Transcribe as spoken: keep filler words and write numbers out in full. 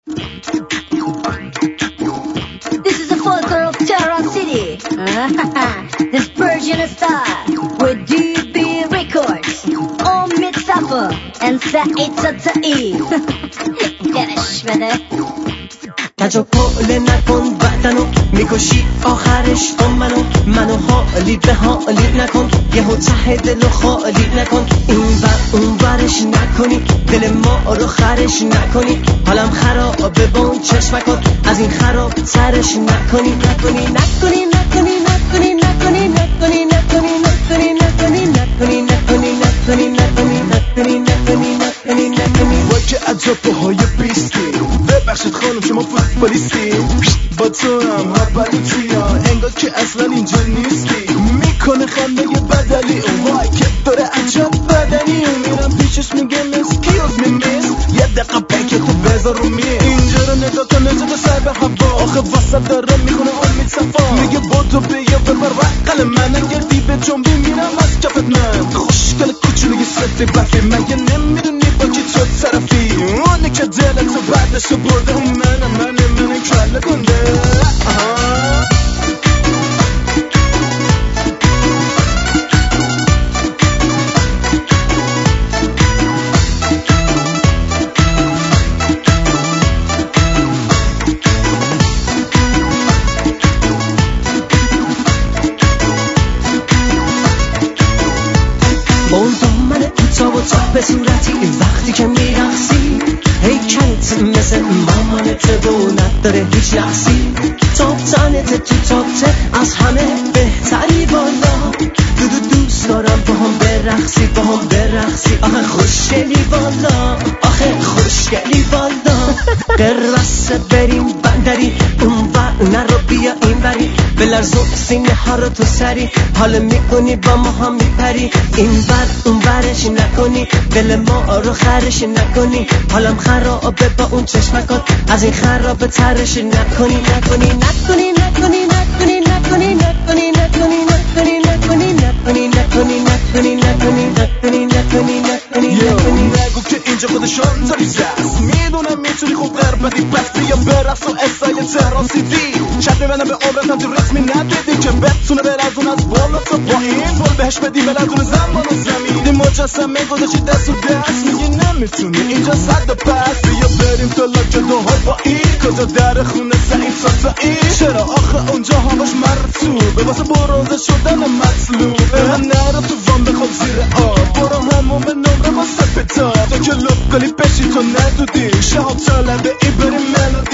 This is the folklore of Tehran City. This Persian style with D B Records. Omid Safar and Saeed Satai. درش بده. تجاهل نکن بعدنو میکشی آخرش کن منو منو حالی به حالی نکن یهو ته دلو خالی نکن این بر اون برش نکنی دل ما رو خرش نکنی حالم خرابه با اون چشمکات از این خراب سرش نکنی نکنی نکنی نکنی نکنی نکنی نکنی نکنی نکنی نکنی نکنی نکنی نکنی نکنی نکنی نکنی نکنی نکنی با که عجب های بیستی ببخشید خانم شما فوتبالیستی با تو هم هبلیتی ها انگار که اصلا اینجا نیستی میکنه خنده بدلی اون وای که داره عجب بدنی اون میرم پیشش میگه مسکیوز می میز یه دقیقه پنکتو بذار رو می اینجا رو نگاه کن نجات سر به هوا آخه وسط داره میخونه امید صفا میگه با تو بیا ببر وقل من اگر دی به جنبی میرم از کفت من خوشگل کوچولوی سفتی بفی مگه نمیدونی با کی تو طرفی اونه که دلتو بردشو برده اون منم منم منم کله گنده اون دامن کوتاه و تاب به صورتی وقتی که میرقصی هیکلت مثل مامانت و نداره هیچ نقصی تاب تنت تو تابته از همه بهتری بالا دو دو دوست دارم با هم برقصی با هم برقصی آخه خوشگلی بالا آخه خوشگلی بالا قربسته بریم بندری اون بر نرو بیا این بری بلرزو سینه ها رو تو سری حال میکنی با ما هم میپری این بر اون برش نکنی دل ما رو خرش نکنی حالم خرابه با اون چشمکات از این خرابه ترش نکنی نکنی نکنی نکنی نکنی نکنی نکنی نکنی نکنی نکنی نکنی نکنی نکنی نکنی نکنی نکنی نکنی نکنی نگو که اینجا خودشان تاریزه است میدونم میتونی خوب قربتی پس بیا برقص و استایل تهران سیتی شب میبنم به عمرتم تو رسمی ندیدی که بتونه بلرزون از بالا تو با این بول بهش بدی بلرزون زمان و زمین این مجسمه گذاشتی دست و دست میگی نمیتونی اینجا صد و پس بیا بریم تو لاک دوهای با این کجا در خونه سعید ساتایی چرا آخه اونجا هواش مرطوبه واسه برونزه شدن مطلوبه من نرو تو وام بخواب زیر آب برو همون به نمره واسه پتا تو که لب گلی بشی تو ندودی شهاب طالبه ای بریم ملودی